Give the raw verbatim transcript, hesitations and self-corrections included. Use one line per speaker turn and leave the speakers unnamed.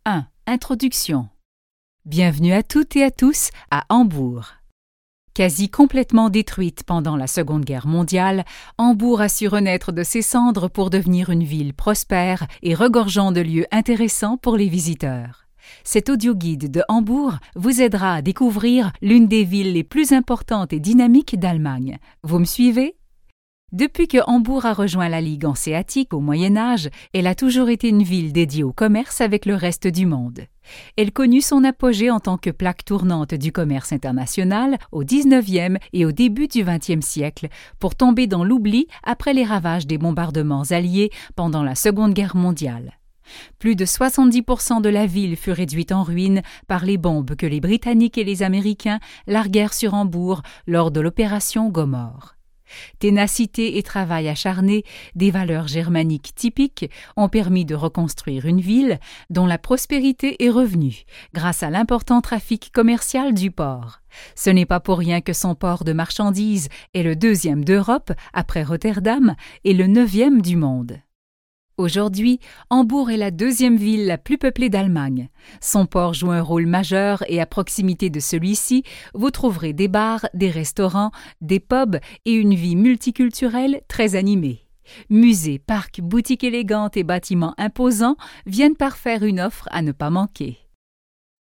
un. Introduction. Bienvenue à toutes et à tous à Hambourg. Quasi complètement détruite pendant la Seconde Guerre mondiale, Hambourg a su renaître de ses cendres pour devenir une ville prospère et regorgeant de lieux intéressants pour les visiteurs. Cet audioguide de Hambourg vous aidera à découvrir l'une des villes les plus importantes et dynamiques d'Allemagne. Vous me suivez? Depuis que Hambourg a rejoint la Ligue hanséatique au Moyen Âge, elle a toujours été une ville dédiée au commerce avec le reste du monde. Elle connut son apogée en tant que plaque tournante du commerce international au dix-neuvième et au début du vingtième siècle, pour tomber dans l'oubli après les ravages des bombardements alliés pendant la Seconde Guerre mondiale. Plus de soixante-dix pour cent de la ville fut réduite en ruine par les bombes que les Britanniques et les Américains larguèrent sur Hambourg lors de l'opération Gomorrhe. Ténacité et travail acharné, des valeurs germaniques typiques, ont permis de reconstruire une ville dont la prospérité est revenue grâce à l'important trafic commercial du port. Ce n'est pas pour rien que son port de marchandises est le deuxième d'Europe après Rotterdam et le neuvième du monde. Aujourd'hui, Hambourg est la deuxième ville la plus peuplée d'Allemagne. Son port joue un rôle majeur et à proximité de celui-ci, vous trouverez des bars, des restaurants, des pubs et une vie multiculturelle très animée. Musées, parcs, boutiques élégantes et bâtiments imposants viennent par faire une offre à ne pas manquer.